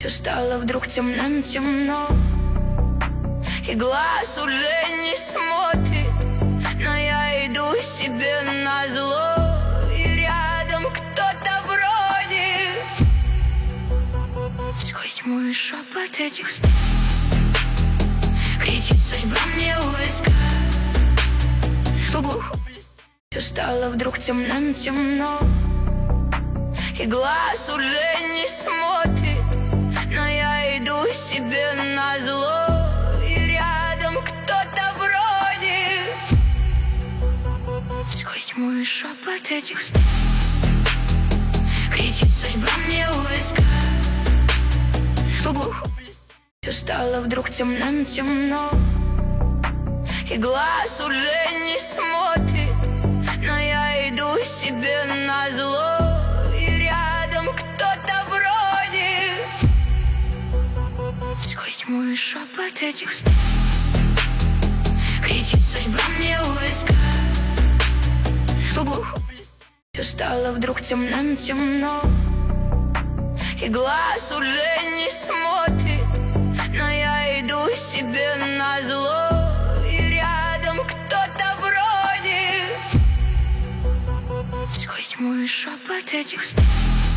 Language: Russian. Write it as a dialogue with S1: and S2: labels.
S1: Все стало вдруг темным-темно, и глаз уже не смотрит, но я иду себе назло, и рядом кто-то бродит. Сквозь тьму и шепот этих слов кричит судьба мне у виска. В глухом лесу все стало вдруг темным-темно, и глаз уже не смотрит, но я иду себе назло, и рядом кто-то бродит. Сквозь тьму и шепот этих слов кричит судьба мне у виска. В глухом лесу все стало вдруг темным-темно, и глаз уже не смотрит, но я иду себе назло, и рядом кто-то бродит. Сквозь тьму и шепот этих слов кричит судьба мне у виска. В глухом лесу все стало вдруг темным-темно, и глаз уже не смотрит, но я иду себе назло, и рядом кто-то бродит. Сквозь тьму и шепот этих слов